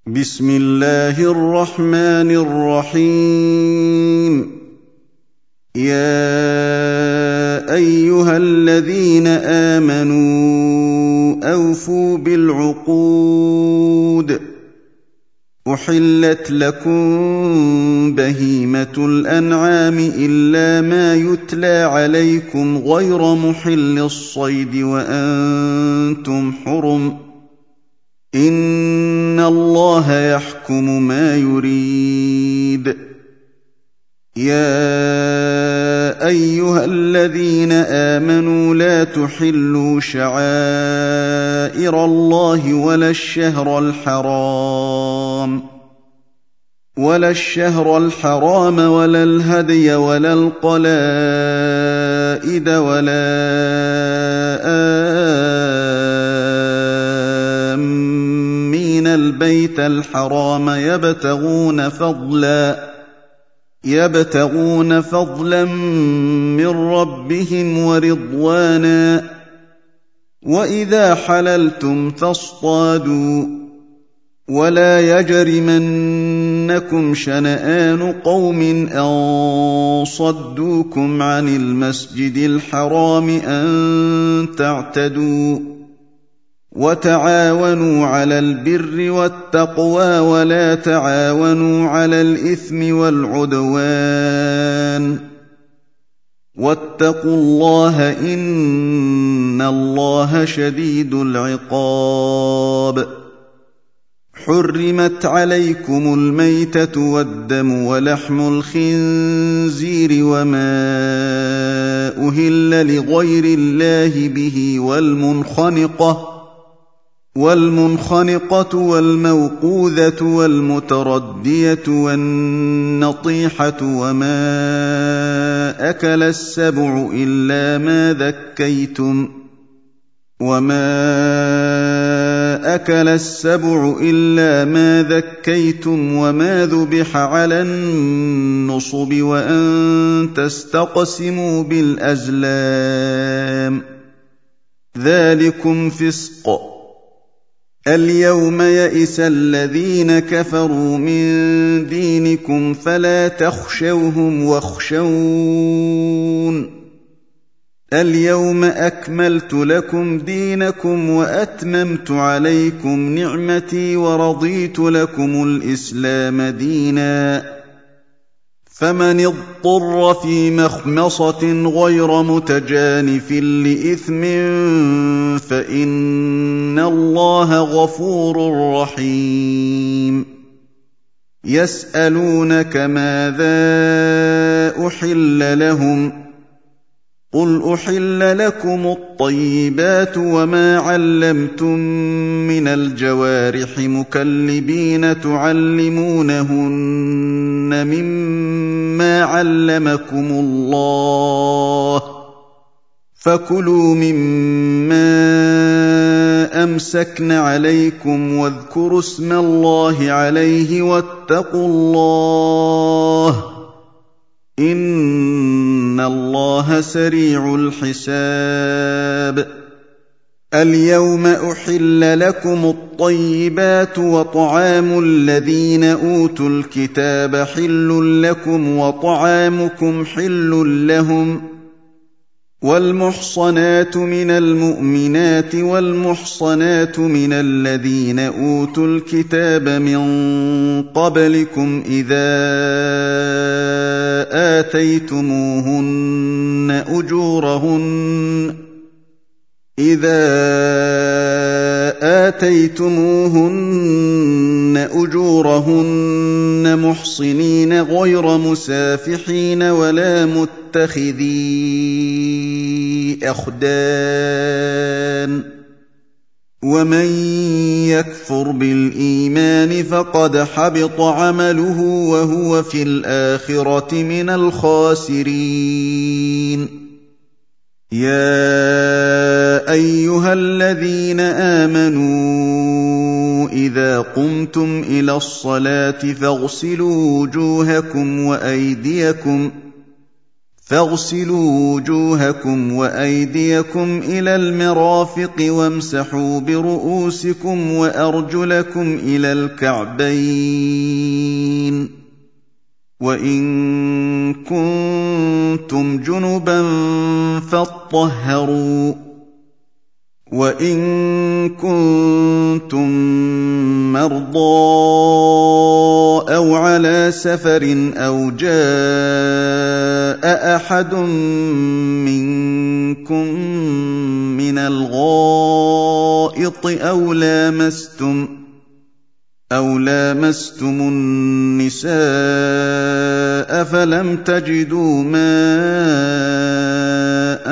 بسم الله الرحمن الرحيم. يا أيها الذين آمنوا أوفوا بالعقود. أحلت لكم بهيمة الأنعام إلا ما يتلى عليكم غير محل الصيد وأنتم حرم. إن الله يحكم ما يريد. يا أيها الذين آمنوا لا تحلوا شعائر الله ولا الشهر الحرام ولا الهدي ولا القلائد ولا آمين البيت الحرام يبتغون فضلا من ربهم ورضوانا. وإذا حللتم فاصطادوا. ولا يجرمنكم شنآن قوم أن صدوكم عن المسجد الحرام أن تعتدوا. وتعاونوا على البر والتقوى ولا تعاونوا على الإثم والعدوان. واتقوا الله إن الله شديد العقاب. حرمت عليكم الميتة والدم ولحم الخنزير وما أهل لغير الله به والمنخنقة والموقوذة والمتردية والنطيحة وما أكل السبع إلا ما ذكيتم وما ذبح على النصب وأن تستقسموا بالأزلام. ذلكم فسق. اليوم يئس الذين كفروا من دينكم فلا تخشوهم واخشون. اليوم أكملت لكم دينكم وأتممت عليكم نعمتي ورضيت لكم الإسلام دينا. فمن اضطر في مخمصة غير متجانف لإثم فإن الله غفور رحيم. يسألونك ماذا أحل لهم؟ قل أحل لكم الطيبات وما علمتم من الجوارح مكلبين تعلمونهن مما علمكم الله. فكلوا مما أمسكن عليكم واذكروا اسم الله عليه واتقوا الله إن الله سريع الحساب. اليوم أحل لكم الطيبات وطعام الذين أوتوا الكتاب حل لكم وطعامكم حل لهم. والمحصنات من المؤمنات والمحصنات من الذين أوتوا الكتاب من قبلكم إذا آتيتموهن أجورهن محصنين غير مسافحين ولا متخذي أخدان. ومن يكفر بالإيمان فقد حبط عمله وهو في الآخرة من الخاسرين. يا أيها الذين آمنوا إذا قمتم إلى الصلاة فاغسلوا وجوهكم وأيديكم إلى المرافق وامسحوا برؤوسكم وأرجلكم إلى الكعبين وإن كنتم جنبا فاطهروا وإن كنتم مرضى أو على سفر أو جاء أحد منكم من الغائط أو لامستم النساء فلم تجدوا ماء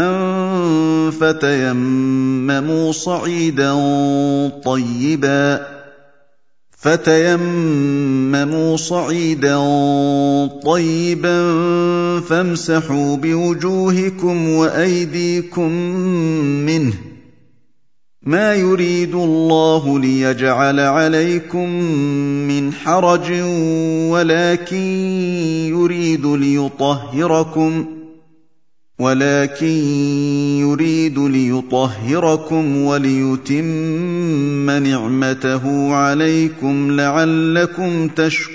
فتيمموا صعيدا طيبا فامسحوا بوجوهكم وأيديكم منه ما يريد الله ليجعل عليكم من حرج ولكن يريد ليطهركم وليتم نعمته عليكم لعلكم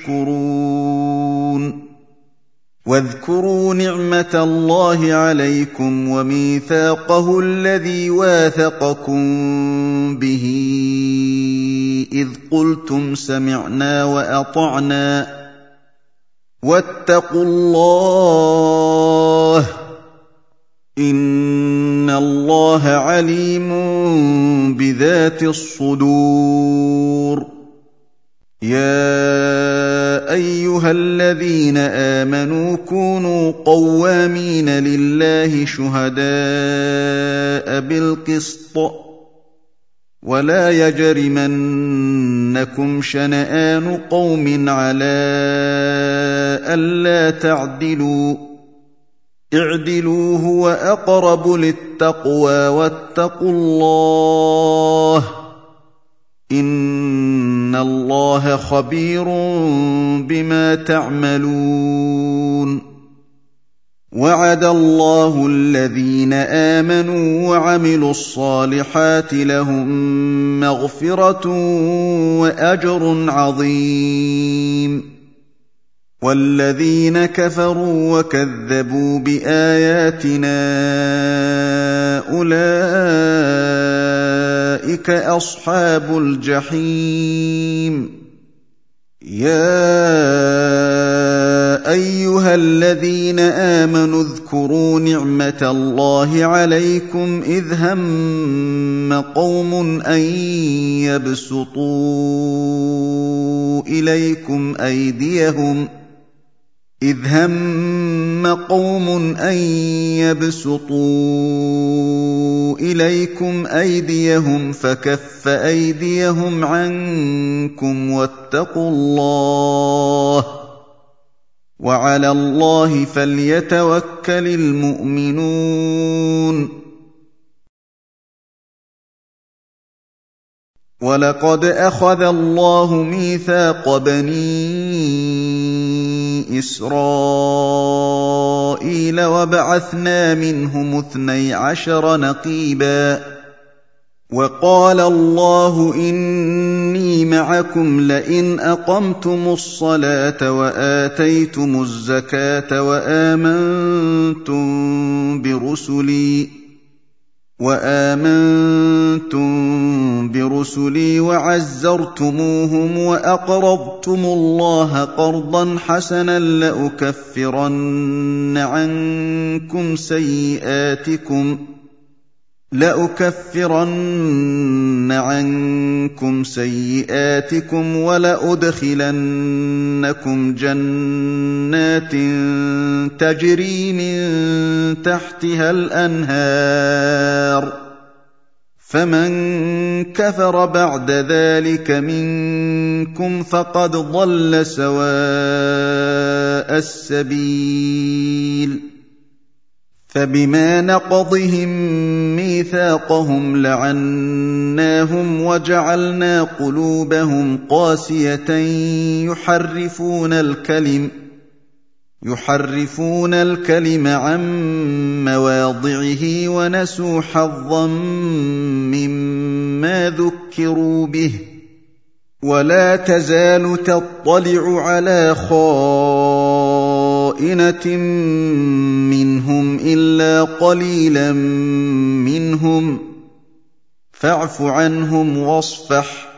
تشكرون واذكروا نعمة الله عليكم وميثاقه الذي واثقكم به إذ قلتم سمعنا وأطعنا واتقوا الله إن الله عليم بذات الصدور يا أيها الذين آمنوا كونوا قوامين لله شهداء بالقسط ولا يجرمنكم شنآن قوم على ألا تعدلوا اعدلوا هو أقرب للتقوى واتقوا الله إن الله خبير بما تعملون وعد الله الذين آمنوا وعملوا الصالحات لهم مغفرة وأجر عظيم والذين كفروا وكذبوا بآياتنا أولئك أصحاب الجحيم يا أيها الذين آمنوا اذكروا نعمة الله عليكم إذ هم قوم أن يبسطوا إليكم أيديهم فكف أيديهم عنكم واتقوا الله وعلى الله فليتوكل المؤمنون ولقد أخذ الله ميثاق بني إسرائيل وبعثنا منهم 12 نقيبا وقال الله إني معكم لئن أقمتم الصلاة وآتيتم الزكاة وآمنتم برسلي وعزرتموهم وأقرضتم الله قرضا حسنا لأكفرن عنكم سيئاتكم ولأدخلنكم جنات تجري من تحتها الأنهار فمن كفر بعد ذلك منكم فقد ضل سواء السبيل فبما نقضهم ميثاقهم لعناهم وجعلنا قلوبهم قاسية يحرفون الكلم عن مواضعه ونسوا حظا مما ذكروا به ولا تزال تطلع على خائنة منهم إلا قليلا منهم فاعف عنهم واصفح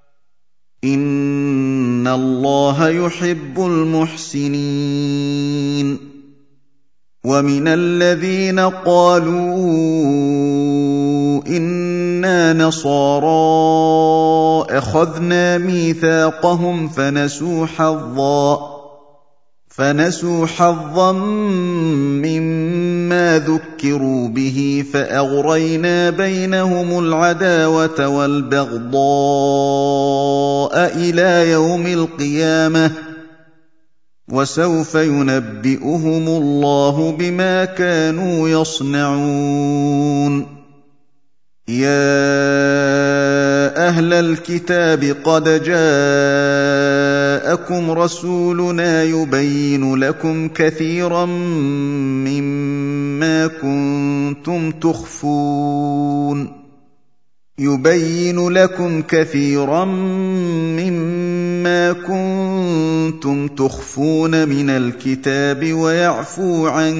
إن الله يحب المحسنين ومن الذين قالوا إنا نصارى أخذنا ميثاقهم فنسوا حظا مما ذكروا به فأغرينا بينهم العداوة والبغضاء إلى يوم القيامة وسوف ينبئهم الله بما كانوا يصنعون يا أهل الكتاب قد جاءكم رسولنا يبين لكم كثيرا مما كنتم تخفون من الكتاب ويعفو عن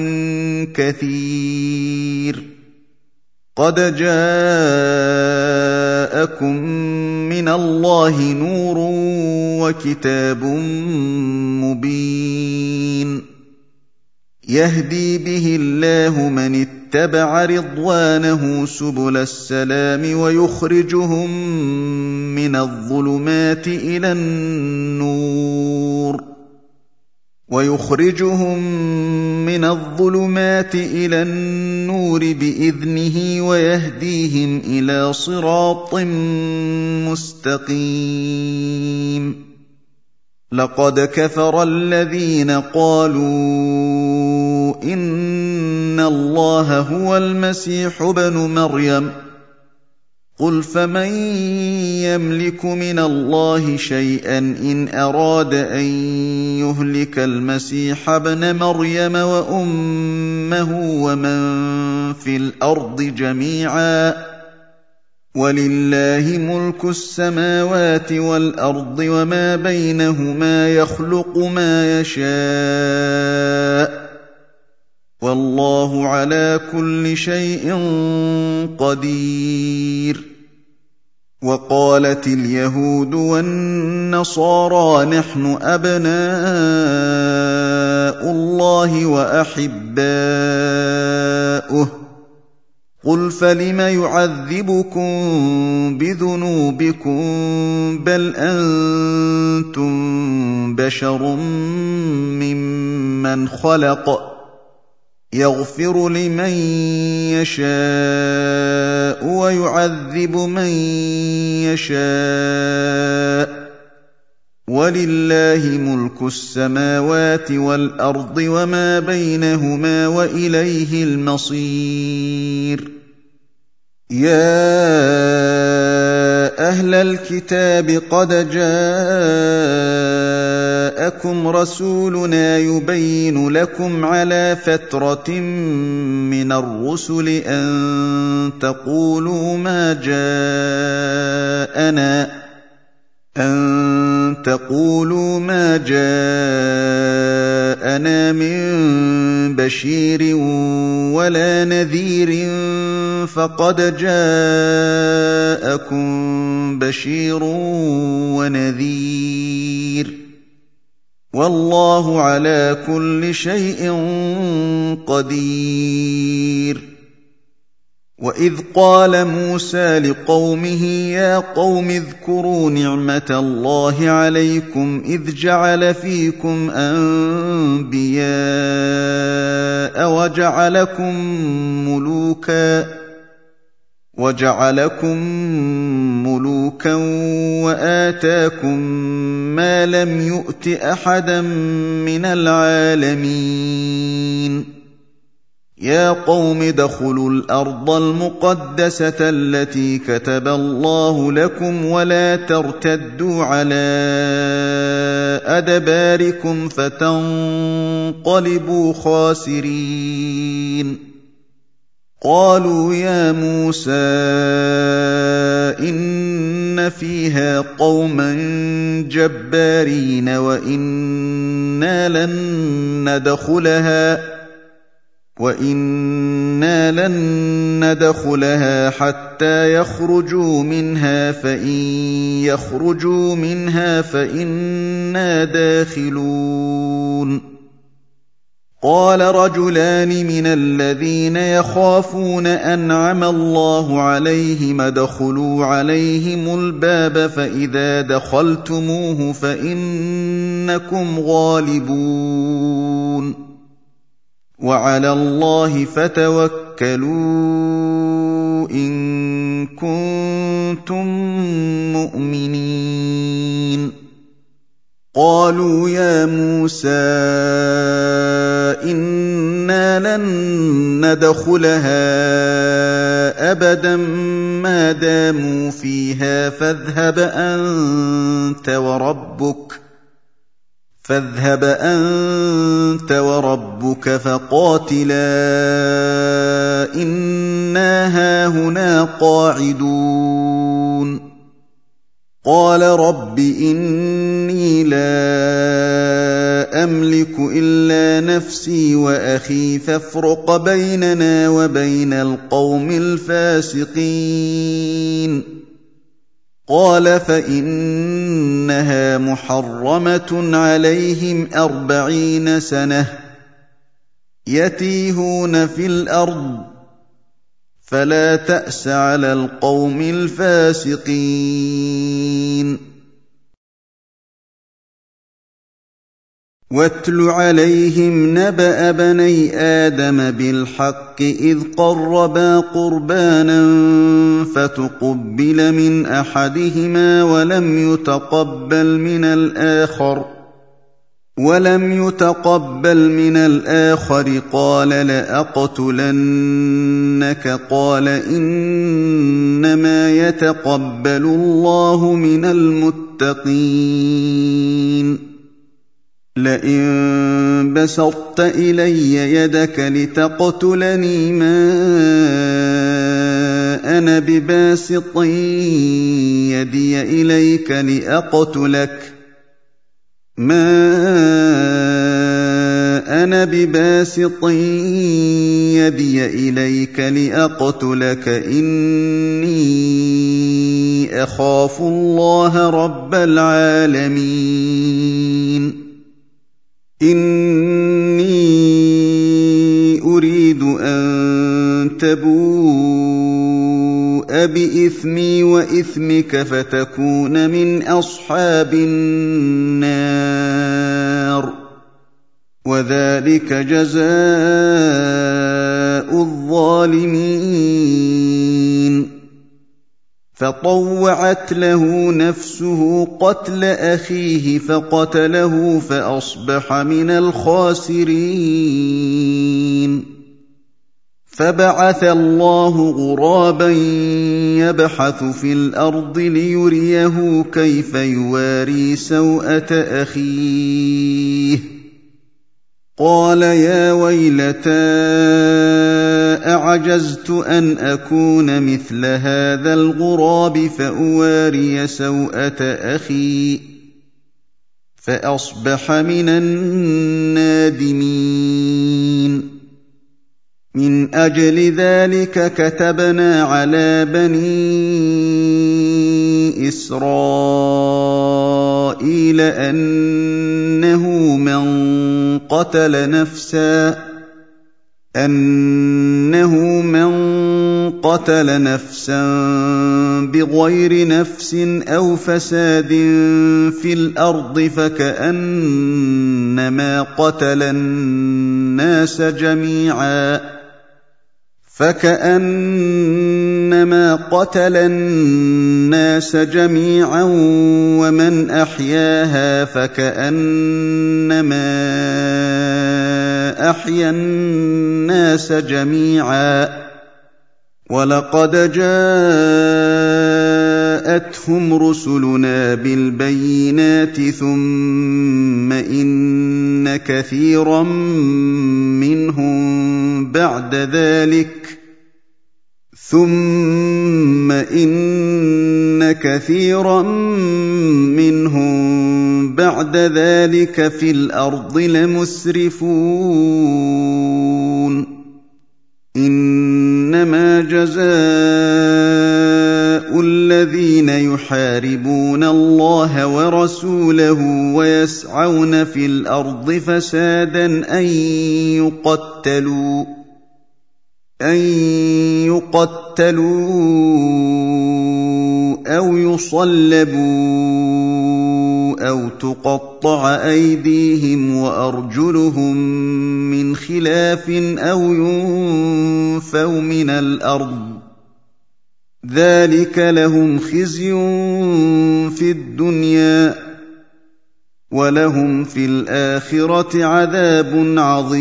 كثير قد جاءكم من الله نور وكتاب مبين يهدي به الله من اتبع رضوانه سبل السلام ويخرجهم من الظلمات إلى النور بإذنه ويهديهم إلى صراط مستقيم لقد كفر الذين قالوا إن الله هو المسيح ابن مريم قل فمن يملك من الله شيئا إن أراد أن يهلك المسيح ابن مريم وأمه ومن في الأرض جميعا ولله ملك السماوات والأرض وما بينهما يخلق ما يشاء والله على كل شيء قدير وقالت اليهود والنصارى نحن أبناء الله وأحباؤه قل فلم يعذبكم بذنوبكم بل أنتم بشر ممن خلق يغفر لمن يشاء ويعذب من يشاء ولله ملك السماوات والأرض وما بينهما وإليه المصير يا أهل الكتاب قد جاءكم رسولنا يبين لكم على فترة من الرسل أن تقولوا ما جاءنا من بشير ولا نذير فقد جاءكم بشير ونذير والله على كل شيء قدير وإذ قال موسى لقومه يا قوم اذكروا نعمة الله عليكم إذ جعل فيكم أنبياء وجعلكم ملوكا وآتاكم ما لم يؤت أحدا من العالمين يا قوم ادخلوا الأرض المقدسة التي كتب الله لكم ولا ترتدوا على أدباركم فتنقلبوا خاسرين قالوا يا موسى إن فيها قوما جبارين وإنا لن ندخلها حتى يخرجوا منها فإن يخرجوا منها فإنا داخلون قال رجلان من الذين يخافون أنعم الله عليهم ادخلوا عليهم الباب فإذا دخلتموه فإنكم غالبون وعلى الله فتوكلوا إن كنتم مؤمنين قالوا يا موسى إنا لن ندخلها أبدا ما داموا فيها فاذهب أنت وربك فقاتلا إنا هاهنا قاعدون قال رب إني لا أملك إلا نفسي وأخي فافرق بيننا وبين القوم الفاسقين قال فإنها محرمة عليهم 40 سنة يتيهون في الأرض فلا تأس على القوم الفاسقين واتل عليهم نبأ بني آدم بالحق إذ قربا قربانا فتقبل من أحدهما ولم يتقبل من الآخر قال لأقتلنك قال إنما يتقبل الله من المتقين لئن بسطت إلي يدك لتقتلني ما أنا بباسط يدي إليك لأقتلك إني أخاف الله رب العالمين إني أريد أن تبوء بإثمي وإثمك فتكون من أصحاب النار وذلك جزاء الظالمين فطوعت له نفسه قتل أخيه فقتله فأصبح من الخاسرين فبعث الله غرابا يبحث في الأرض ليريه كيف يواري سوءة أخيه قال يا ويلتى أعجزت أن أكون مثل هذا الغراب فأواري سوءة أخي فأصبح من النادمين من أجل ذلك كتبنا على بني إسرائيل أنه من قتل نفسا بغير نفس أو فساد في الأرض فكأنما قتل الناس جميعا فكأنما قتل الناس جميعا ومن أحياها فكأنما أحيا الناس جميعا ولقد جاءتهم رسلنا بالبينات ثم إن كثيرا منهم بعد ذلك في الأرض لمسرفون إنما جزاء الذين يحاربون الله ورسوله ويسعون في الأرض فسادا أن يقتلوا أو يصلبوا أو تقطع أيديهم وأرجلهم من خلاف أو ينفوا من الأرض ذلك لهم خزي في الدنيا ولهم في الآخرة عذاب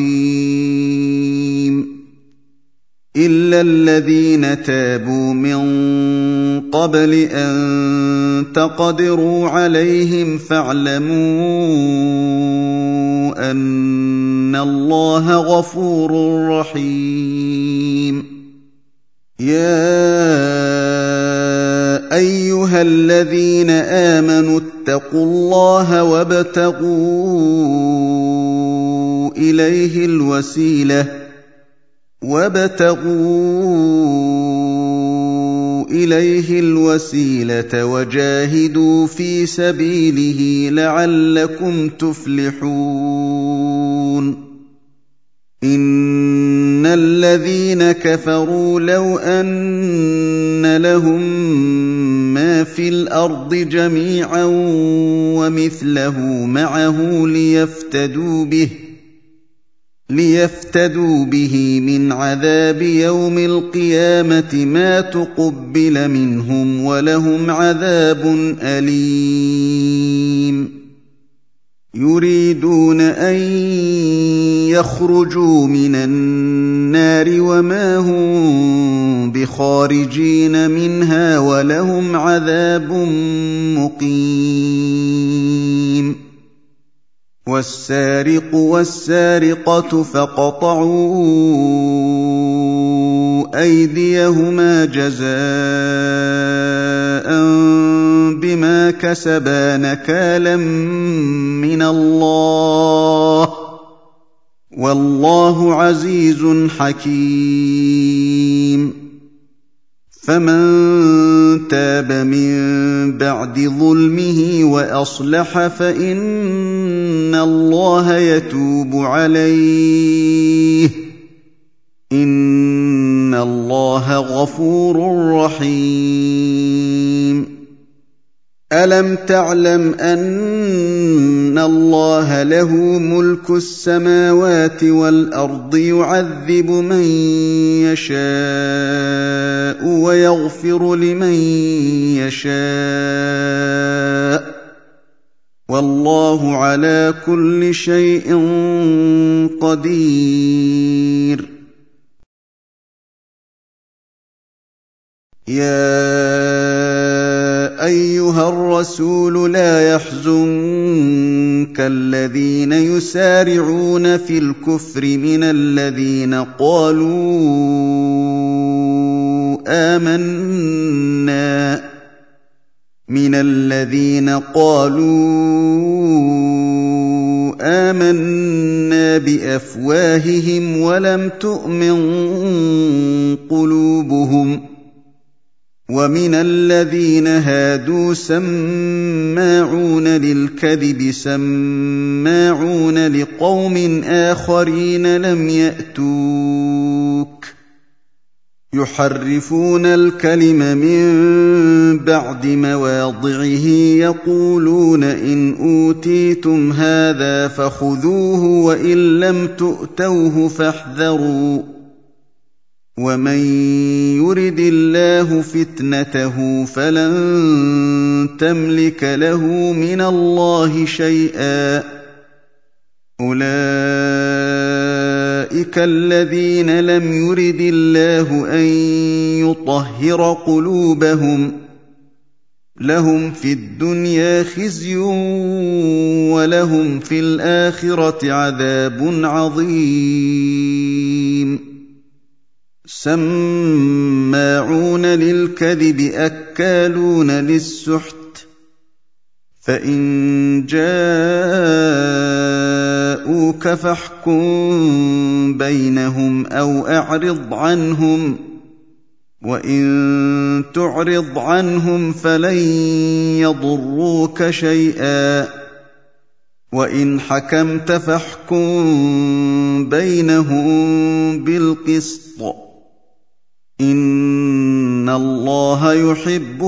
عظيم إلا الذين تابوا من قبل أن تقدروا عليهم فاعلموا أن الله غفور رحيم يا أيها الذين آمنوا اتقوا الله وابتغوا إليه الوسيلة وجاهدوا في سبيله لعلكم تفلحون إن الذين كفروا لو أن لهم ما في الأرض جميعا ومثله معه ليفتدوا به من عذاب يوم القيامة ما تقبل منهم ولهم عذاب أليم يريدون أن يخرجوا من النار وما هم بخارجين منها ولهم عذاب مقيم والسارق والسارقة فاقطعوا أيديهما جزاء بما كسبا نكالا من الله والله عزيز حكيم فمن تاب من بعد ظلمه وأصلح فإن الله يتوب عليه إن الله غفور رحيم ألم تعلم أن الله له ملك السماوات والأرض يعذب من يشاء ويغفر لمن يشاء والله على كل شيء قدير يا أيها الرسول لا يحزنك الذين يسارعون في الكفر من الذين قالوا آمنا بأفواههم ولم تؤمن قلوبهم ومن الذين هادوا سماعون للكذب سماعون لقوم آخرين لم يأتوك يحرفون الكلم من بعد مواضعه يقولون إن أوتيتم هذا فخذوه وإن لم تؤتوه فاحذروا ومن يرد الله فتنته فلن تملك له من الله شيئا أولئك الذين لم يرد الله أن يطهر قلوبهم لهم في الدنيا خزي ولهم في الآخرة عذاب عظيم سماعون للكذب أكالون للسحت فإن جاءوك فاحكم بينهم أو أعرض عنهم وإن تعرض عنهم فلن يضروك شيئا وإن حكمت فاحكم بينهم بالقسط إن الله يحب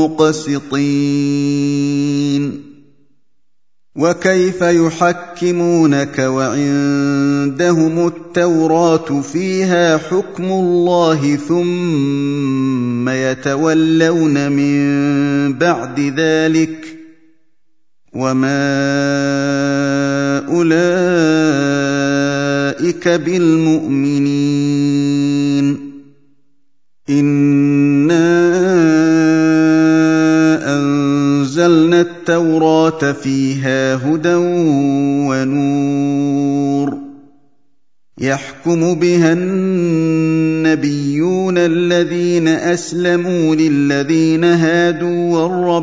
المقسطين وكيف يحكمونك وعندهم التوراة فيها حكم الله ثم يتولون من بعد ذلك وما أولئك بالمؤمنين إنا أنزلنا التوراة فيها هدى ونور يحكم بها النبيون الذين أسلموا للذين هادوا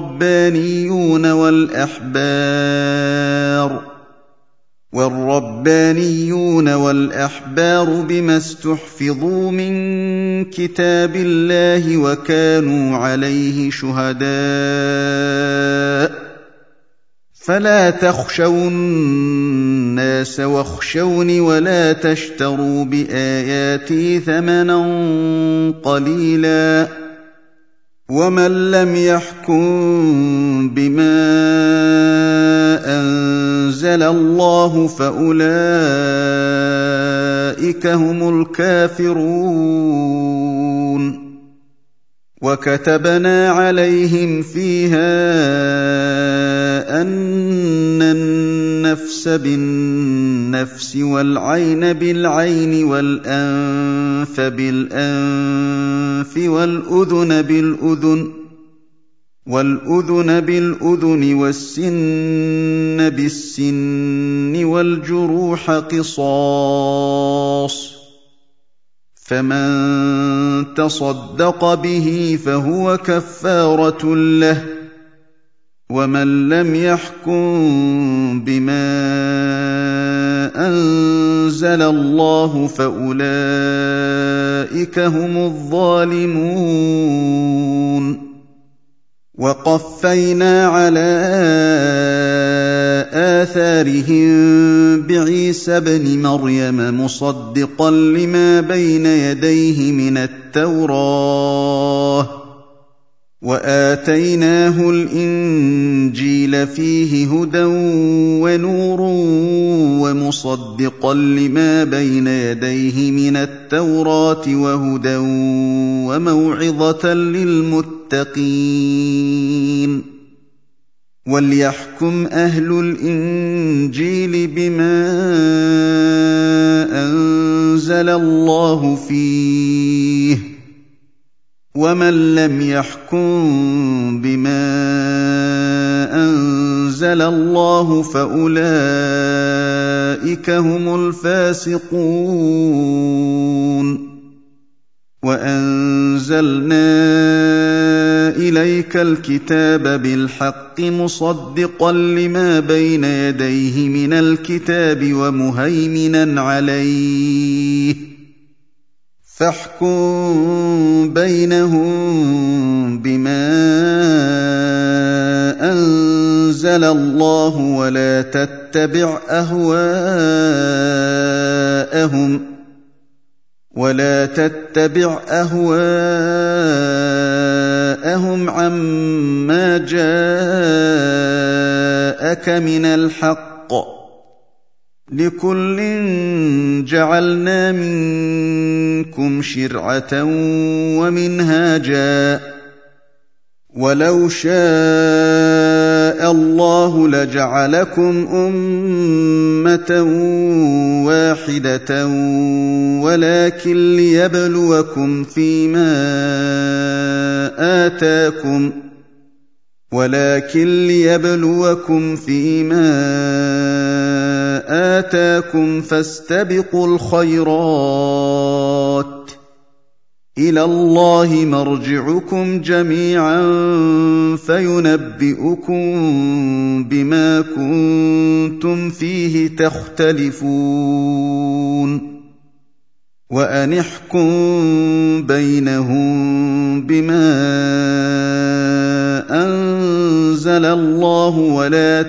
والربانيون والأحبار بما استحفظوا من كتاب الله وكانوا عليه شهداء فلا تخشوا الناس واخشوني ولا تشتروا بآياتي ثمنا قليلا ومن لم يحكم بما أنزل الله فأولئك هم الكافرون وكتبنا عليهم فيها أن النفس بالنفس والعين بالعين والأنف بالأنف والأذن بالأذن والسن بالسن والجروح قصاص فمن تصدق به فهو كفارة له ومن لم يحكم بما أنزل الله فأولئك هم الظالمون وقفينا على آثارهم بعيسى ابن مريم مصدقا لما بين يديه من التوراة وآتيناه الإنجيل فيه هدى ونور ومصدقا لما بين يديه من التوراة وهدى وموعظة للمتقين وليحكم أهل الإنجيل بما أنزل الله فيه ومن لم يحكم بما أنزل الله فأولئك هم الفاسقون وأنزلنا إليك الكتاب بالحق مصدقا لما بين يديه من الكتاب ومهيمنا عليه فاحكم بينهم بما أنزل الله ولا تتبع أهواءهم عما جاءك من الحق لِكُلٍّ جَعَلْنَا مِنكُمْ شِرْعَةً وَمِنْهَاجًا ۚ وَلَوْ شَاءَ اللَّهُ لَجَعَلَكُمْ أُمَّةً وَاحِدَةً وَلَٰكِن لِّيَبْلُوَكُمْ فِيمَا آتَاكُمْ ۖ فَاسْتَبِقُوا الْخَيْرَاتِ ۚ إِلَى اللَّهِ مَرْجِعُكُمْ جَمِيعًا فَيُنَبِّئُكُم بِمَا كُنتُمْ فِيهِ تَخْتَلِفُونَ وَأَنِ احْكُم بَيْنَهُم بِمَا أَنزَلَ اللَّهُ وَلَا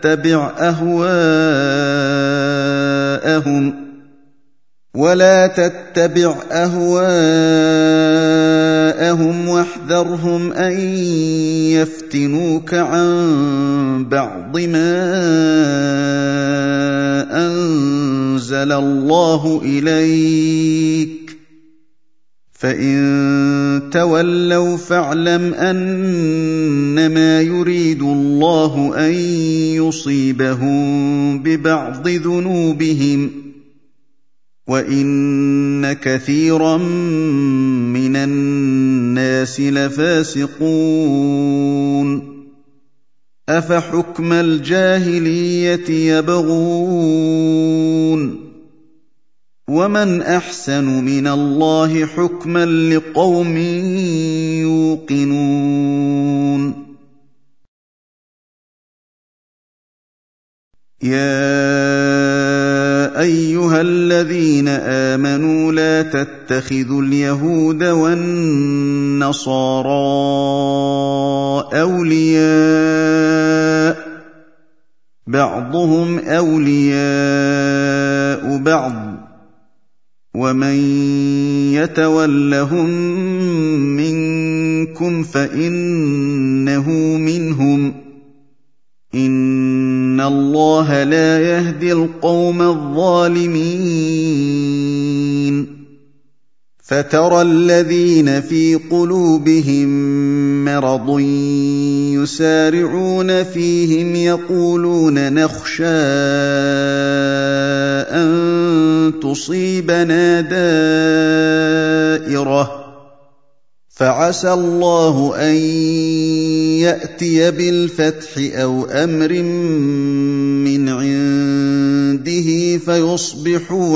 تَتَّبِعْ أَهْوَاءَهُمْ وَاحْذَرْهُمْ أَن يَفْتِنُوكَ عَن بَعْضِ مَا أَنزَلَ اللَّهُ إِلَيْكَ ۖ فَإِن تَوَلَّوْا فَاعْلَمْ أَنَّمَا يُرِيدُ اللَّهُ أَن يُصِيبَهُم بِبَعْضِ ذُنُوبِهِمْ ۗ وَإِنَّ كَثِيرًا مِّنَ النَّاسِ لَفَاسِقُونَ أَفَحُكْمَ الْجَاهِلِيَّةِ يَبْغُونَ ۚ وَمَنْ أَحْسَنُ مِنَ اللَّهِ حُكْمًا لِّقَوْمٍ يُوقِنُونَ يَا أَيُّهَا الَّذِينَ آمَنُوا لَا تَتَّخِذُوا الْيَهُودَ وَالنَّصَارَىٰ أَوْلِيَاءَ ۘ بَعْضُهُمْ أَوْلِيَاءُ بَعْضٍ ۚ وَمَن يَتَوَلَّهُم مِّنكُمْ فَإِنَّهُ مِنْهُمْ ۗ إِنَّ اللَّهَ لَا يَهْدِي الْقَوْمَ الظَّالِمِينَ فَتَرَى الَّذِينَ فِي قُلُوبِهِم مَّرَضٌ يُسَارِعُونَ فِيهِمْ يَقُولُونَ نَخْشَىٰ أَن تُصِيبَنَا دَائِرَةٌ ۚ فَعَسَى اللَّهُ أَن يَأْتِيَ بِالْفَتْحِ أَوْ أَمْرٍ مِّنْ عِندِهِ فَيُصْبِحُوا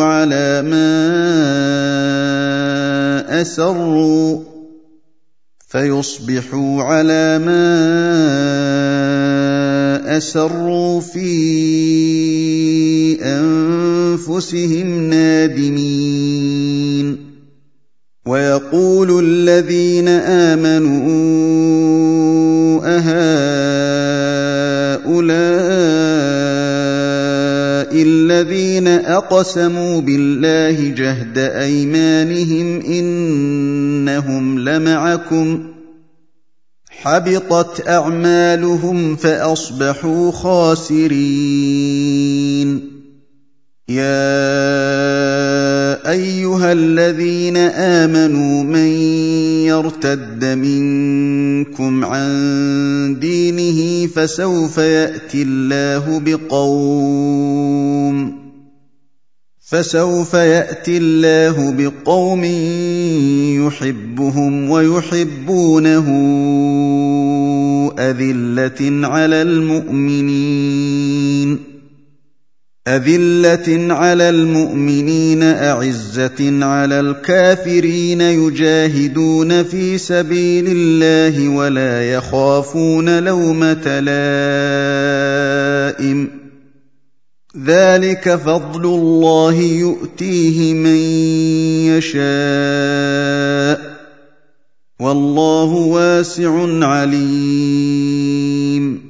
عَلَىٰ مَا أَسَرُّوا فِي أَنفُسِهِمْ نَادِمِينَ وَيَقُولُ الَّذِينَ آمَنُوا أَهَٰؤُلَاءِ الَّذِينَ أَقْسَمُوا بِاللَّهِ جَهْدَ أَيْمَانِهِمْ إِنَّهُمْ لَمَعَكُمْ ۚ حَبِطَتْ أَعْمَالُهُمْ فَأَصْبَحُوا خَاسِرِينَ يَا أَيُّهَا الَّذِينَ آمَنُوا مَن يَرْتَدَّ مِنكُمْ عَن دِينِهِ فَسَوْفَ يَأْتِي اللَّهُ بِقَوْمٍ يُحِبُّهُمْ وَيُحِبُّونَهُ أَذِلَّةٍ عَلَى الْمُؤْمِنِينَ أَعِزَّةٍ عَلَى الْكَافِرِينَ يُجَاهِدُونَ فِي سَبِيلِ اللَّهِ وَلَا يَخَافُونَ لَوْمَةَ لَائِمٍ ۚ ذَٰلِكَ فَضْلُ اللَّهِ يُؤْتِيهِ مَن يَشَاءُ ۚ وَاللَّهُ وَاسِعٌ عَلِيمٌ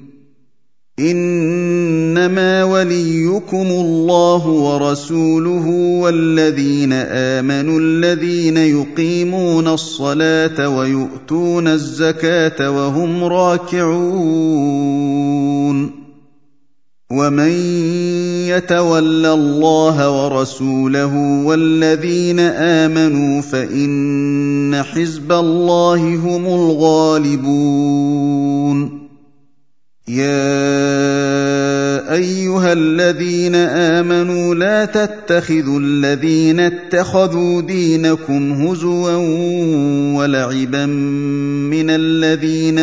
إِنَّمَا وَلِيُّكُمُ اللَّهُ وَرَسُولُهُ وَالَّذِينَ آمَنُوا الَّذِينَ يُقِيمُونَ الصَّلَاةَ وَيُؤْتُونَ الزَّكَاةَ وَهُمْ رَاكِعُونَ وَمَن يتول الله ورسوله والذين آمنوا فإن حزب الله هم الغالبون. يا أيها الذين آمنوا لا تتخذوا الذين اتخذوا دينكم هزوا ولعبا من الذين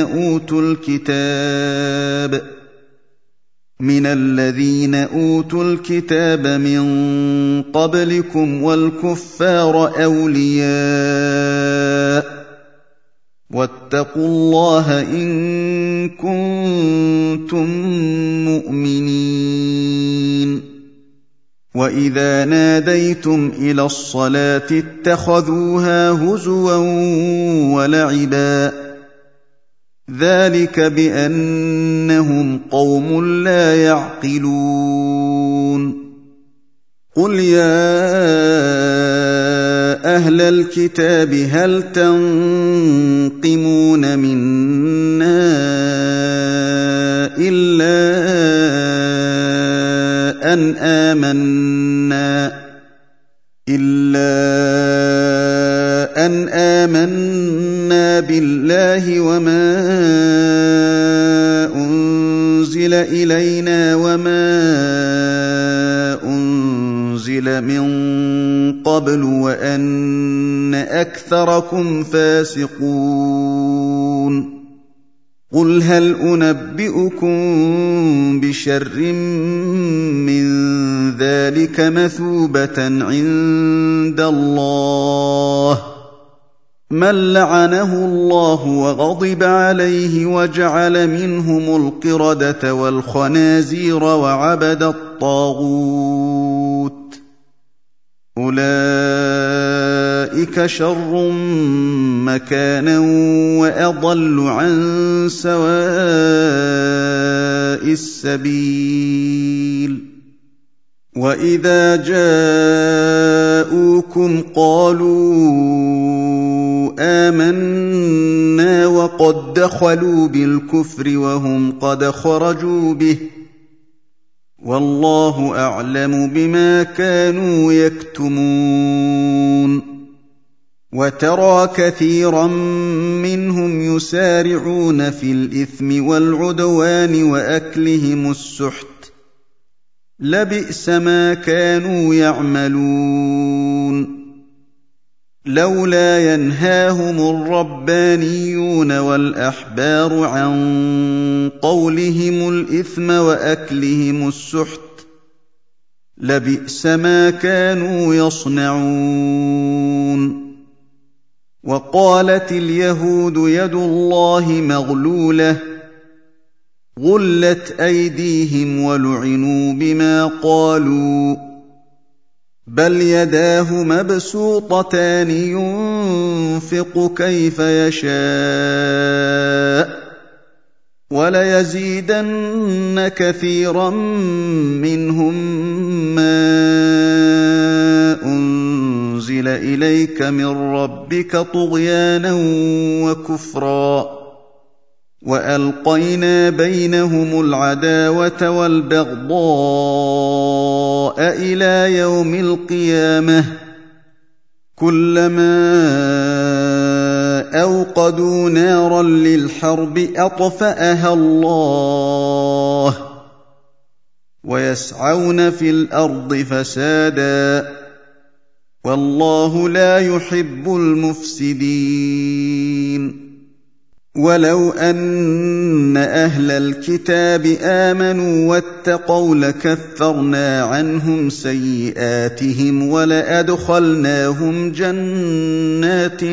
أوتوا الكتاب من قبلكم والكفار أولياء واتقوا الله إن كنتم مؤمنين. وإذا ناديتم إلى الصلاة اتخذوها هزوا ولعبا ذلك بأنهم قوم لا يعقلون. قل يا أهل الكتاب هل تنقمون منا إلا أن آمنا بالله وما أنزل إلينا وما أنزل من قبل وأن أكثركم فاسقون. قل هل أنبئكم بشر من ذلك مثوبة عند الله من لعنه الله وغضب عليه وجعل منهم القردة والخنازير وعبد الطاغوت أولئك شر مكانا وأضل عن سواء السبيل. وإذا جاءوكم قالوا آمنا وقد دخلوا بالكفر وهم قد خرجوا به والله أعلم بما كانوا يكتمون. وترى كثيرا منهم يسارعون في الإثم والعدوان وأكلهم السحت لبئس ما كانوا يعملون. لولا ينهاهم الربانيون والأحبار عن قولهم الإثم وأكلهم السحت لبئس ما كانوا يصنعون. وقالت اليهود يد الله مغلولة غلت أيديهم ولعنوا بما قالوا بل يداه مبسوطتان ينفق كيف يشاء وليزيدن كثيرا منهم ما أنزل إليك من ربك طغيانا وكفرا وألقينا بينهم العداوة والبغضاء إلى يوم القيامة كلما أوقدوا نارا للحرب أطفأها الله ويسعون في الأرض فسادا والله لا يحب المفسدين. ولو أن أهل الكتاب آمنوا واتقوا لكفرنا عنهم سيئاتهم ولأدخلناهم جنات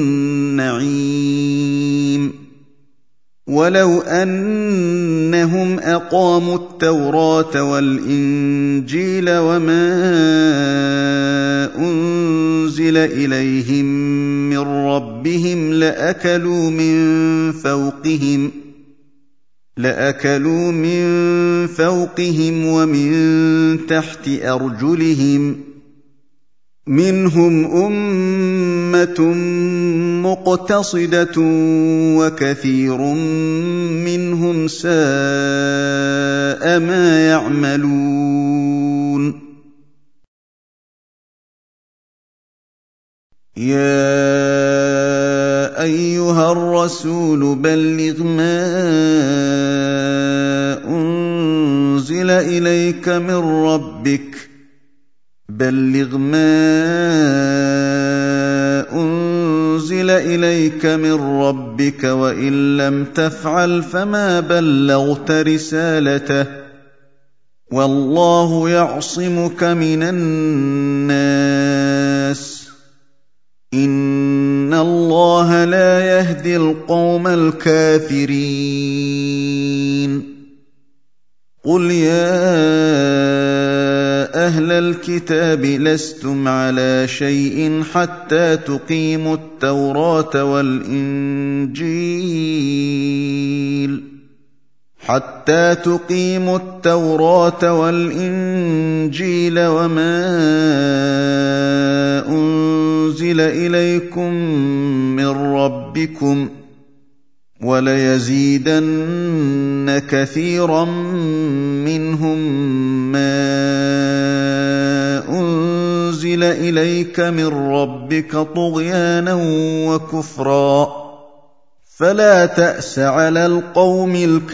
النعيم. ولو أنهم أقاموا التوراة والإنجيل وما أنزل إليهم من ربهم لأكلوا من فوقهم ومن تحت أرجلهم منهم أمة مقتصدة وكثير منهم ساء ما يعملون. الرسول بلغ ما أنزل إليك من ربك وإن لم تفعل فما بلغت رسالته والله يعصمك من الناس إن الله لا يهدي القوم الكافرين قل يا أهل الكتاب لستم على شيء حتى تقيموا التوراة والإنجيل وما أنزل إليكم من ربكم وليزيدن كثيرا منهم ما أنزل إليك من ربك طغيانا وكفرا فلا تأس على القوم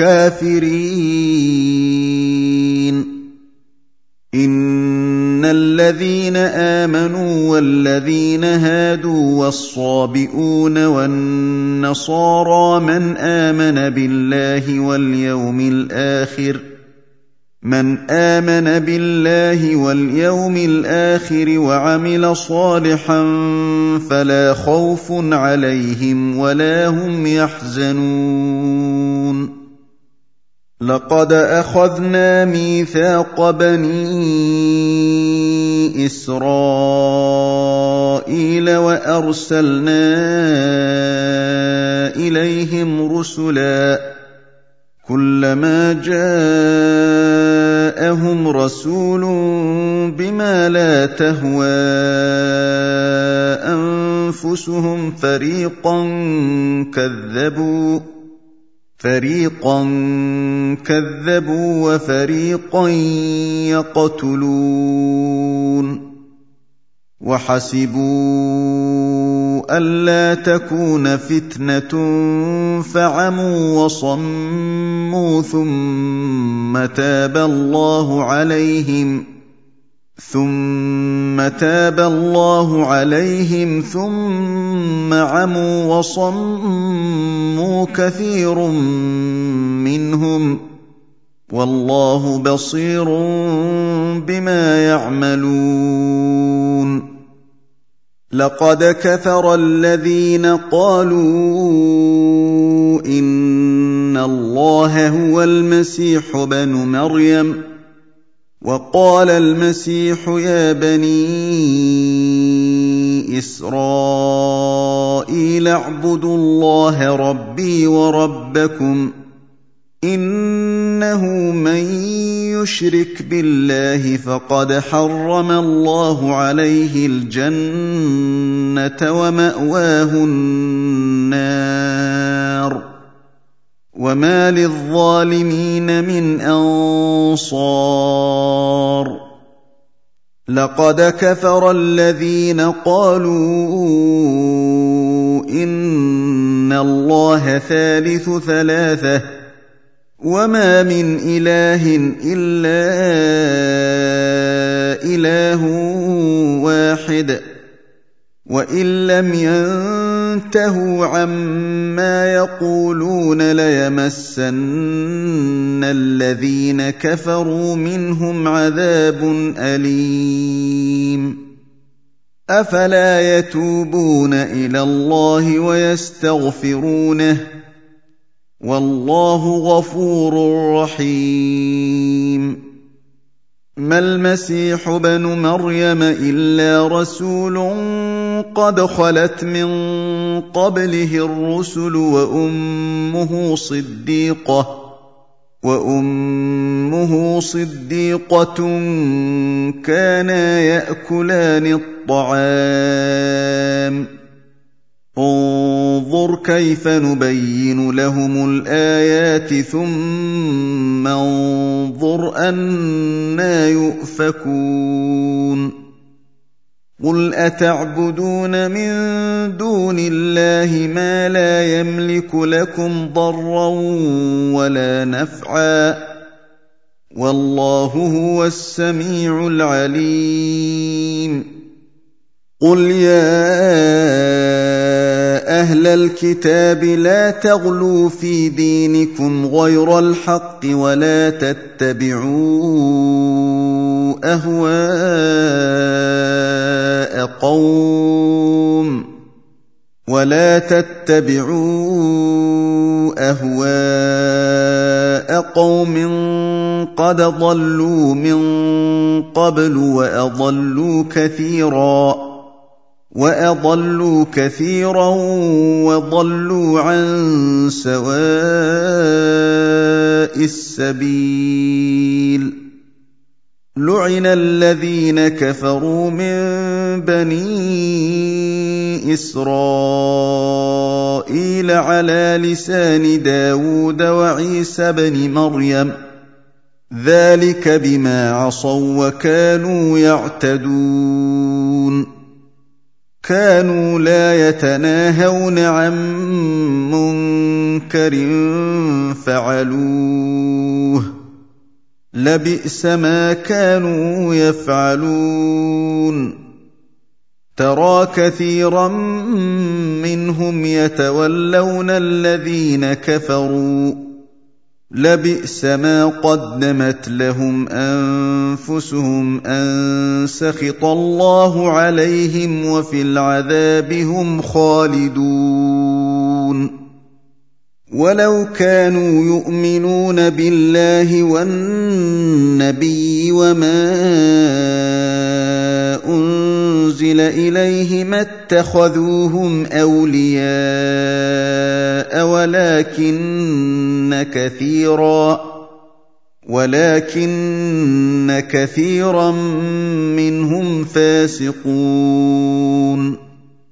الكافرين إن الذين آمنوا والذين هادوا والصابئون والنصارى من آمن بالله واليوم الآخر وعمل صالحا فلا خوف عليهم ولا هم يحزنون لقد أخذنا ميثاق بني إسرائيل وأرسلنا إليهم رسلا كلما جاءهم رسول بما لا تهوى أنفسهم فريقا كذبوا وفريقا يقتلون وحسبوا ألا تكون فتنة فعموا وصموا ثم تاب الله عليهم ثم عموا وصموا كثير منهم والله بصير بما يعملون لقد كفر الذين قالوا إن الله هو المسيح ابن مريم وقال المسيح يا بني إسرائيل اعبدوا الله ربي وربكم إنه من يشرك بالله فقد حرم الله عليه الجنة ومأواه النار وما للظالمين من أنصار لقد كفر الذين قالوا إن الله ثالث ثلاثة وما من إله إلا إله واحد وإن لم ينتهوا عما يقولون ليمسن الذين كفروا منهم عذاب أليم أفلا يتوبون إلى الله ويستغفرونه والله غفور رحيم ما المسيح ابن مريم إلا رسول قد خلت من قبله الرسل وأمه صديقة كانا يأكلان الطعام انظر كيف نبين لهم الآيات ثم انظر أنى يؤفكون قُلْ أَتَعْبُدُونَ مِن دُونِ اللَّهِ مَا لَا يَمْلِكُ لَكُمْ ضَرًّا وَلَا نَفْعًا ۚ وَاللَّهُ هُوَ السَّمِيعُ الْعَلِيمُ قُلْ يَا أَهْلَ الْكِتَابِ لَا تَغْلُوا فِي دِينِكُمْ غَيْرَ الْحَقِّ وَلَا تَتَّبِعُوا أَهْوَاءَ قَوْمٍ قَدْ ضَلُّوا مِن قَبْلُ وَأَضَلُّوا كَثِيرًا وَضَلُّوا عَن سَوَاءِ السَّبِيلِ لُعِنَ الَّذِينَ كَفَرُوا مِن بَنِي إِسْرَائِيلَ عَلَىٰ لِسَانِ دَاوُودَ وَعِيسَى ابْنِ مَرْيَمَ ۚ ذَٰلِكَ بِمَا عَصَوا وَّكَانُوا يَعْتَدُونَ كَانُوا لَا يَتَنَاهَوْنَ عَن مُّنكَرٍ فَعَلُوهُ ۚ لَبِئْسَ مَا كَانُوا يَفْعَلُونَ تَرَىٰ كَثِيرًا مِّنْهُمْ يَتَوَلَّوْنَ الَّذِينَ كَفَرُوا ۚ لَبِئْسَ مَا قَدَّمَتْ لَهُمْ أَنفُسُهُمْ أَن سَخِطَ اللَّهُ عَلَيْهِمْ وَفِي الْعَذَابِ هُمْ خَالِدُونَ وَلَوْ كَانُوا يُؤْمِنُونَ بِاللَّهِ وَالنَّبِيِّ وَمَا أُنزِلَ إِلَيْهِ مَا اتَّخَذُوهُمْ أَوْلِيَاءَ وَلَٰكِنَّ كَثِيرًا مِّنْهُمْ فَاسِقُونَ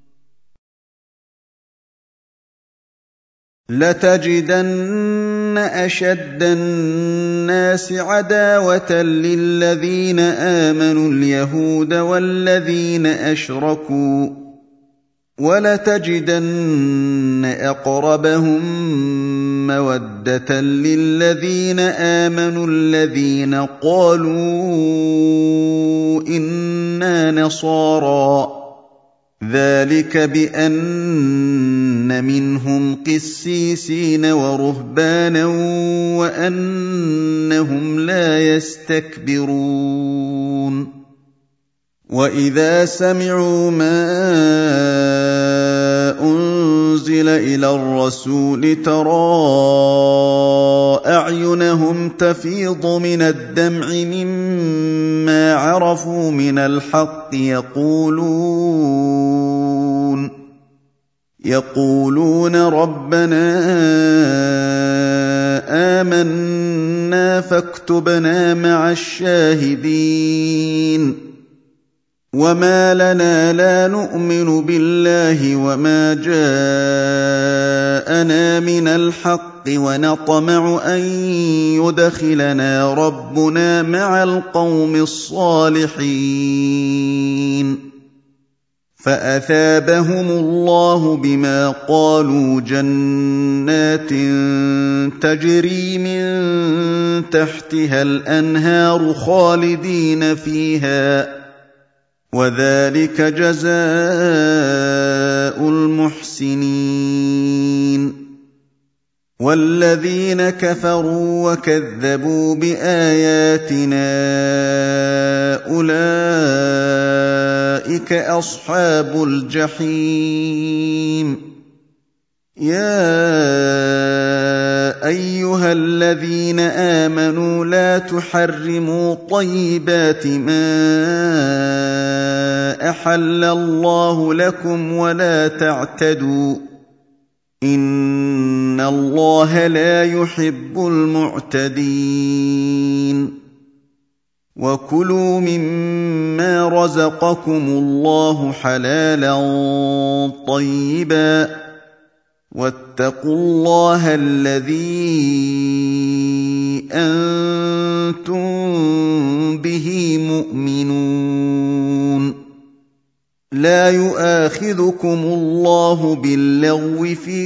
لَتَجِدَنَّ أَشَدَّ النَّاسِ عَدَاوَةً لِّلَّذِينَ آمَنُوا الْيَهُودَ وَالَّذِينَ أَشْرَكُوا ۖ وَلَتَجِدَنَّ أَقْرَبَهُم مَّوَدَّةً لِّلَّذِينَ آمَنُوا الَّذِينَ قَالُوا إِنَّا نَصَارَىٰ ۚ ذَٰلِكَ بِأَنَّ مِنْهُمْ قِسِّيسِينَ وَرُهْبَانًا وَأَنَّهُمْ لَا يَسْتَكْبِرُونَ وَإِذَا سَمِعُوا مَا أُنزِلَ إِلَى الرَّسُولِ تَرَىٰ أَعْيُنَهُمْ تَفِيضُ مِنَ الدَّمْعِ مِمَّا عَرَفُوا مِنَ الْحَقِّ يَقُولُونَ رَبَّنَا آمَنَّا فَاكْتُبْنَا مَعَ الشَّاهِدِينَ وَمَا لَنَا لَا نُؤْمِنُ بِاللَّهِ وَمَا جَاءَنَا مِنَ الْحَقِّ وَنَطْمَعُ أَن يُدْخِلَنَا رَبُّنَا مَعَ الْقَوْمِ الصَّالِحِينَ فَأَثَابَهُمُ اللَّهُ بِمَا قَالُوا جَنَّاتٍ تَجْرِي مِن تَحْتِهَا الْأَنْهَارُ خَالِدِينَ فِيهَا ۚ وَذَٰلِكَ جَزَاءُ الْمُحْسِنِينَ وَالَّذِينَ كَفَرُوا وَكَذَّبُوا بِآيَاتِنَا أُولَٰئِكَ أَصْحَابُ الْجَحِيمِ يَا أَيُّهَا الَّذِينَ آمَنُوا لَا تُحَرِّمُوا طَيِّبَاتِ مَا أَحَلَّ اللَّهُ لَكُمْ وَلَا تَعْتَدُوا ۚ إِنَّ اللَّهَ لَا يُحِبُّ الْمُعْتَدِينَ وَكُلُوا مِمَّا رَزَقَكُمُ اللَّهُ حَلَالًا طَيِّبًا ۚ وَاتَّقُوا اللَّهَ الَّذِي أَنتُم بِهِ مُؤْمِنُونَ لا يؤاخذكم الله باللغو في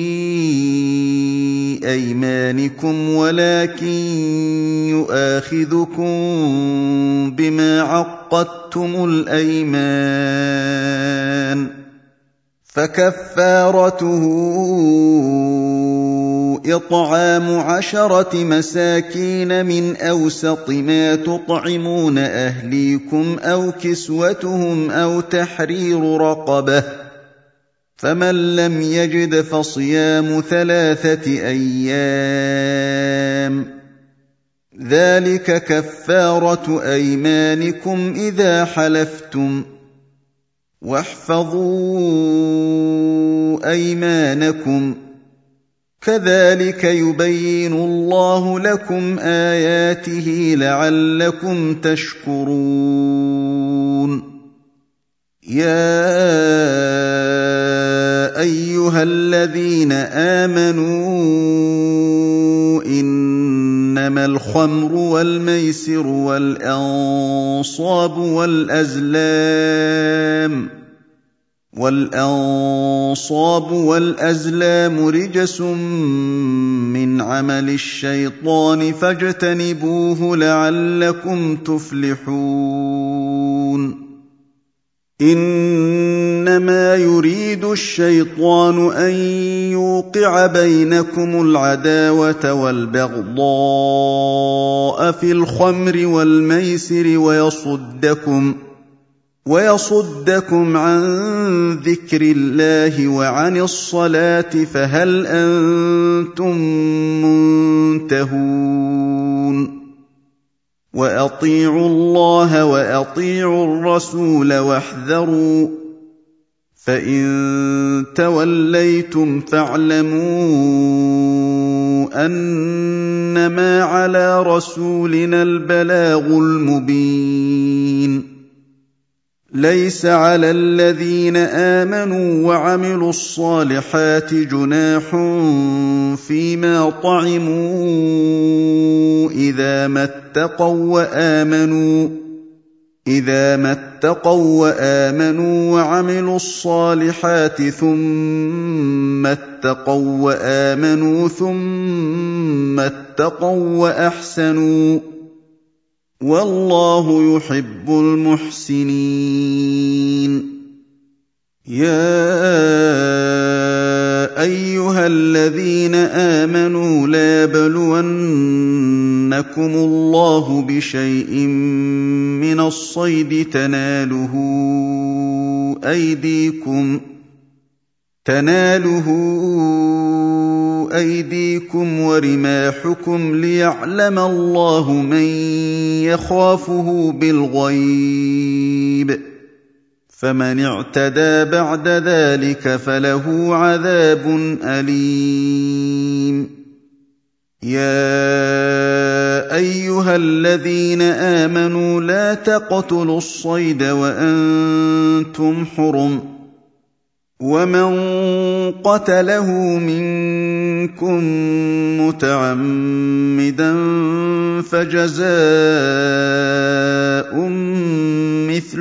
أيمانكم ولكن يؤاخذكم بما عقدتم الأيمان فكفارته إطعام 10 مساكين من أوسط ما تطعمون أهليكم أو كسوتهم أو تحرير رقبة فمن لم يجد فصيام 3 أيام ذلك كفارة أيمانكم إذا حلفتم واحفظوا أيمانكم كذلك يبين الله لكم آياته لعلكم تشكرون يا أيها الذين آمنوا إنما الخمر والميسر والأنصاب والأزلام رجس من عمل الشيطان فاجتنبوه لعلكم تفلحون إنما يريد الشيطان أن يوقع بينكم العداوة والبغضاء في الخمر والميسر ويصدكم عن ذكر الله وعن الصلاة فهل أنتم منتهون وأطيعوا الله وأطيعوا الرسول واحذروا فإن توليتم فاعلموا أنما على رسولنا البلاغ المبين ليس على الذين آمنوا وعملوا الصالحات جناح فيما طعموا إذا ما اتقوا وآمنوا وعملوا الصالحات ثم اتقوا وآمنوا ثم اتقوا وأحسنوا والله يحب المحسنين يا أيها الذين آمنوا لا يبلونكم الله بشيء من الصيد تناله أيديكم ورماحكم ليعلم الله من يخافه بالغيب فمن اعتدى بعد ذلك فله عذاب أليم يا أيها الذين آمنوا لا تقتلوا الصيد وأنتم حرم ومن قتله منكم متعمدا فجزاء مثل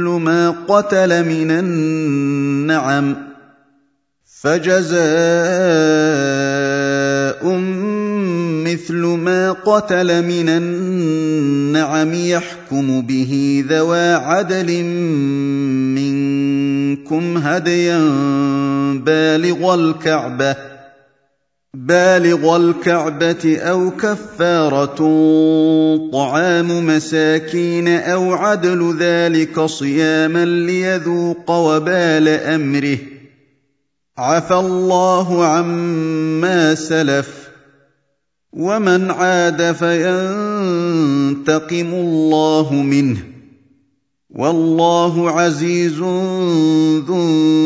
ما قتل من النعم يحكم به ذوى عدل منكم هديا بالغ الكعبة أو كفارة طعام مساكين أو عدل ذلك صياما ليذوق وبال أمره عفى الله عما سلف ومن عاد فينتقم الله منه والله عزيز ذو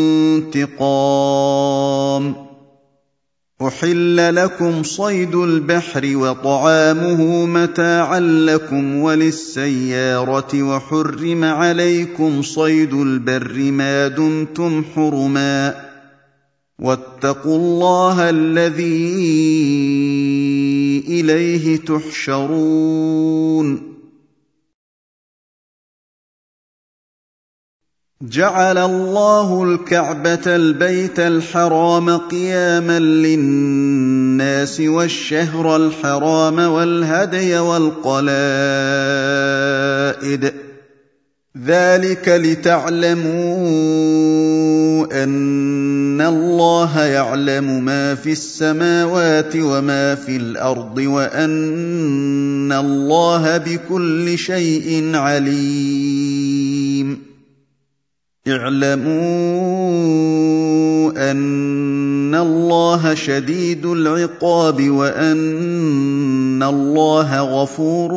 انتقام أحل لكم صيد البحر وطعامه متاعا لكم وللسيارة وحرم عليكم صيد البر ما دمتم حرما واتقوا الله الذي إليه تحشرون جعل الله الكعبة البيت الحرام قياما للناس والشهر الحرام والهدي والقلائد ذلك لتعلموا أن الله يعلم ما في السماوات وما في الأرض وأن الله بكل شيء عليم اعلموا أن الله شديد العقاب وأن الله غفور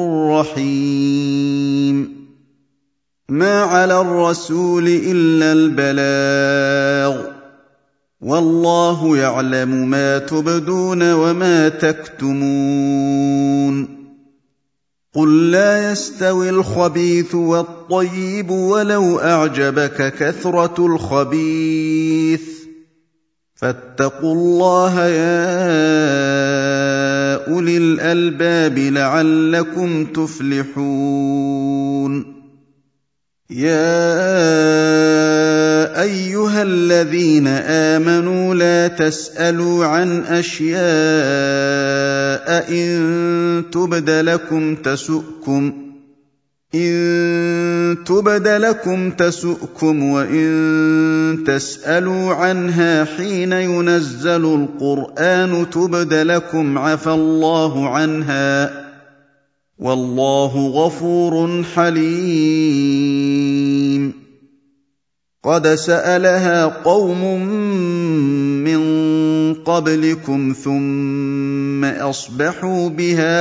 رحيم ما على الرسول إلا البلاغ والله يعلم ما تبدون وما تكتمون قل لا يستوي الخبيث والطيب ولو أعجبك كثرة الخبيث فاتقوا الله يا أولي الألباب لعلكم تفلحون يا أيها الذين آمنوا لا تسألوا عن أشياء إن تبد لكم تسؤكم وإن تسألوا عنها حين ينزل القرآن تبد لكم عفى الله عنها والله غفور حليم قد سألها قوم من قبلكم ثم أصبحوا بها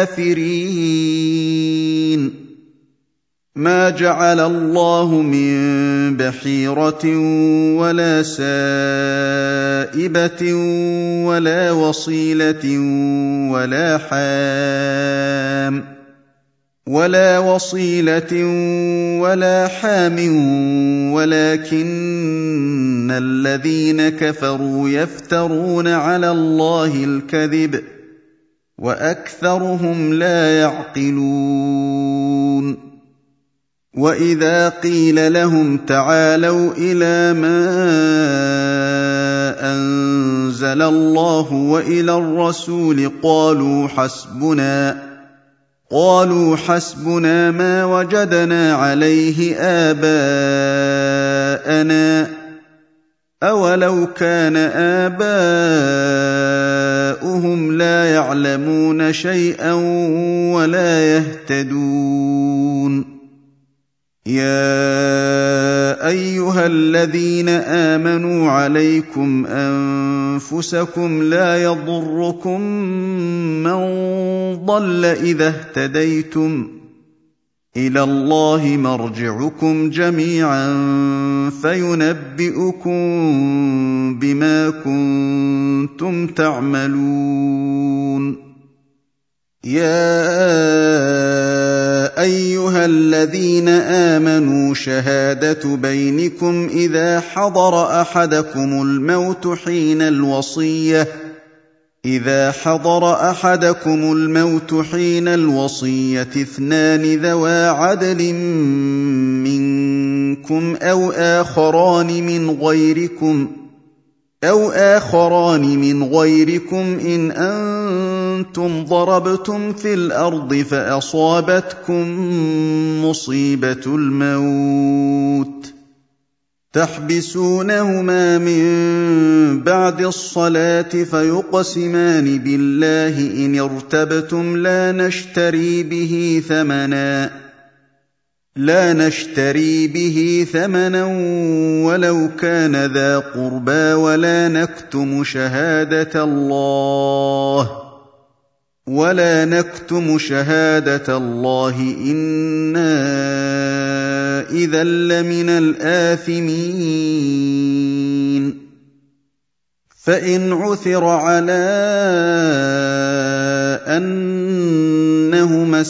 كافرين ما جعل الله من بحيرة ولا سائبة ولا وصيلة ولا حام ولكن الذين كفروا يفترون على الله الكذب وأكثرهم لا يعقلون وإذا قيل لهم تعالوا إلى ما أنزل الله وإلى الرسول قالوا حسبنا ما وجدنا عليه آباءنا أولو كان آباؤهم لا يعلمون شيئا ولا يهتدون يا أيها الذين آمنوا عليكم أنفسكم لا يضركم من ضل إذا اهتديتم إلى الله مرجعكم جميعا فينبئكم بما كنتم تعملون يا أيها الذين آمنوا شهادة بينكم إذا حضر أحدكم الموت حين الوصية اثنان ذوى عدل منكم أو آخران من غيركم إن أنتم ضربتم في الأرض فأصابتكم مصيبة الموت تحبسونهما من بعد الصلاة فيقسمان بالله إن ارتبتم لا نشتري به ثمنا ولو كان ذا قربى ولا نكتم شهادة الله إنا إذا لمن الآثمين فإن عثر على أنهما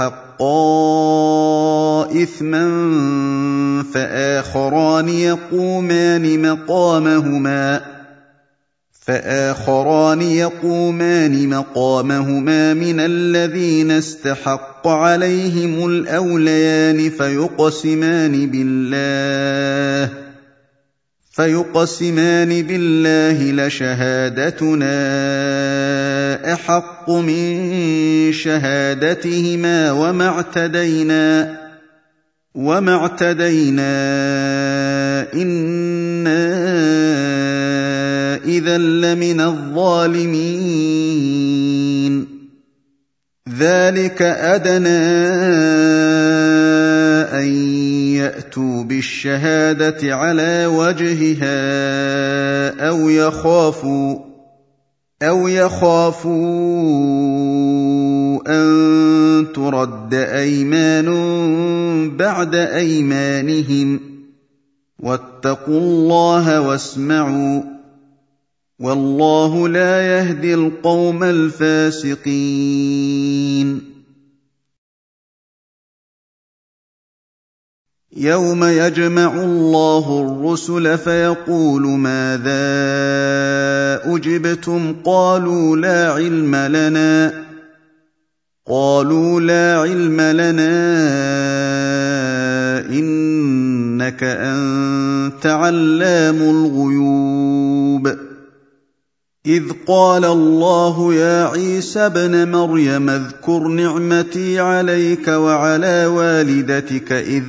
استحقا إثما فآخران فآخران يقومان مقامهما من الذين استحق عليهم الأوليان فيقسمان بالله لشهادتنا أحق من شهادتهما وما اعتدينا إنا إذا لمن الظالمين ذلك أدنى أن يأتوا بالشهادة على وجهها أو يخافوا أن ترد أيمان بعد أيمانهم واتقوا الله واسمعوا والله لا يهدي القوم الفاسقين يوم يجمع الله الرسل فيقول ماذا أجبتم قالوا لا علم لنا إنك أنت علام الغيوب إذ قال الله يا عيسى ابن مريم اذكر نعمتي عليك وعلى والدتك إذ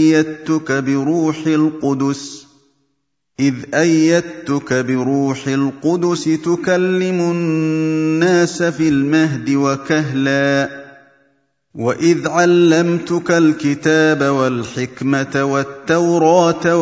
أيدتك بروح القدس تكلم الناس في المهد وكهلا وإذ علمتك الكتاب والحكمة والتوراة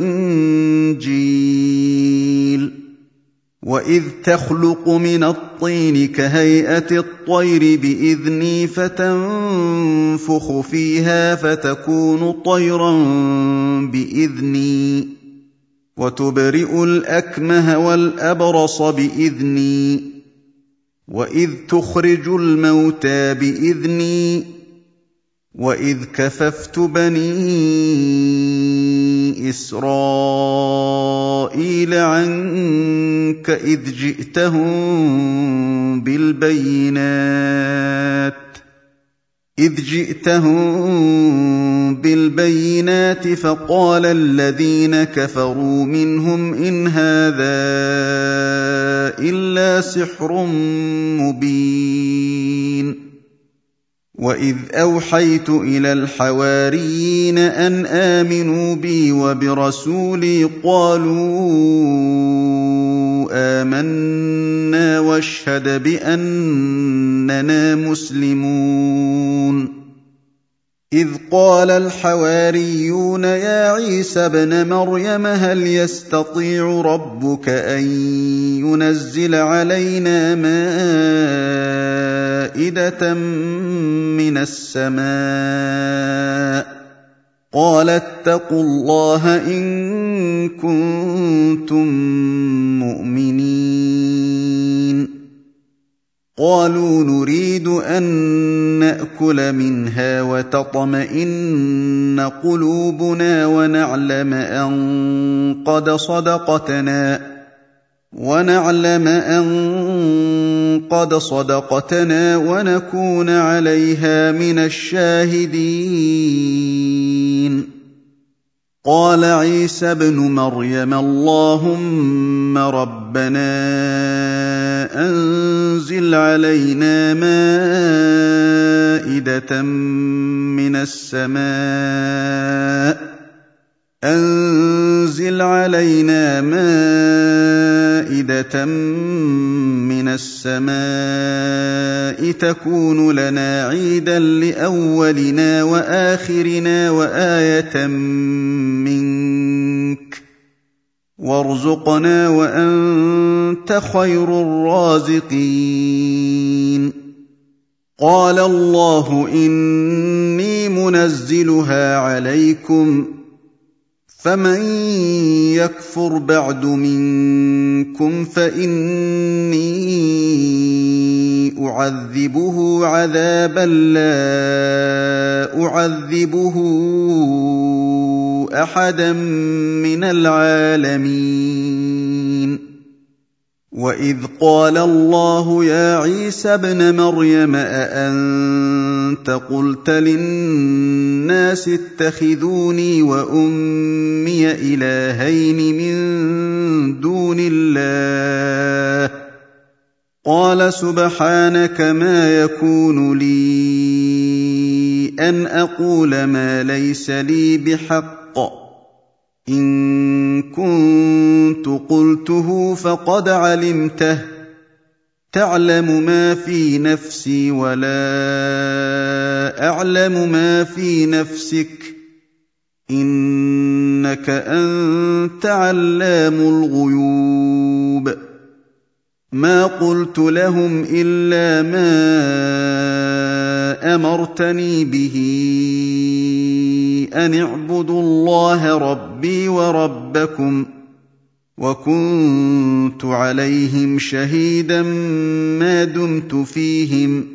والإنجيل وإذ تخلق من الطين كهيئة الطير بإذني فتنفخ فيها فتكون طيرا بإذني وتبرئ الأكمه والأبرص بإذني وإذ تخرج الموتى بإذني وإذ كففت بني إسرائيل عنك إذ جئتهم بالبينات فقال الذين كفروا منهم إن هذا إلا سحر مبين وإذ أوحيت إلى الحواريين أن آمنوا بي وبرسولي قالوا آمنا واشهد بأننا مسلمون إذ قال الحواريون يا عيسى ابن مريم هل يستطيع ربك أن ينزل علينا مائدة من السماء قال اتقوا الله إن كنتم مؤمنين قالوا نريد أن نأكل منها وتطمئن قلوبنا ونعلم أن قد صدقتنا ونكون عليها من الشاهدين قال عيسى ابن مريم اللهم ربنا أنزل علينا مائدة من السماء تكون لنا عيدا لأولنا وآخرنا وآية منك وارزقنا وأنت خير الرازقين قال الله إني منزلها عليكم فمن يكفر بعد منكم فإني أعذبه عذابا لا أعذبه أحدا من العالمين وإذ قال الله يا عيسى ابن مريم أأنت قلت للناس اتخذوني وأمي إلهين من دون الله قال سبحانك ما يكون لي أن أقول ما ليس لي بحق إن كنت قلته فقد علمته تعلم ما في نفسي ولا أعلم ما في نفسك إنك أنت علام الغيوب ما قلت لهم إلا ما أمرتني به أن اعبدوا الله ربي وربكم وكنت عليهم شهيدا ما دمت فيهم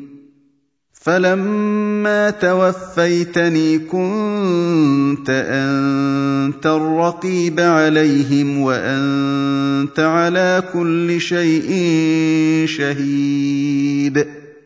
فلما توفيتني كنت أنت الرقيب عليهم وأنت على كل شيء شهيد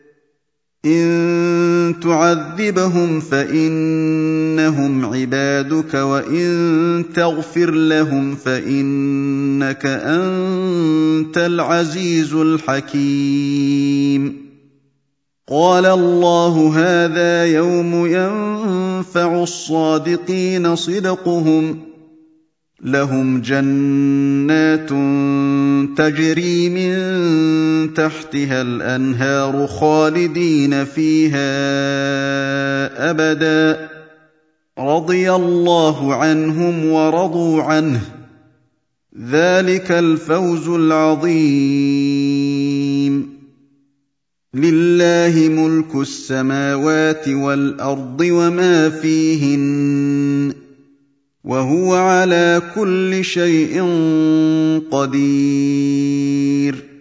إن تعذبهم فإنهم عبادك وإن تغفر لهم فإنك أنت العزيز الحكيم قال الله هذا يوم ينفع الصادقين صدقهم لهم جنات تجري من تحتها الأنهار خالدين فيها أبدا رضي الله عنهم ورضوا عنه ذلك الفوز العظيم لله ملك السماوات والأرض وما فيهن وهو على كل شيء قدير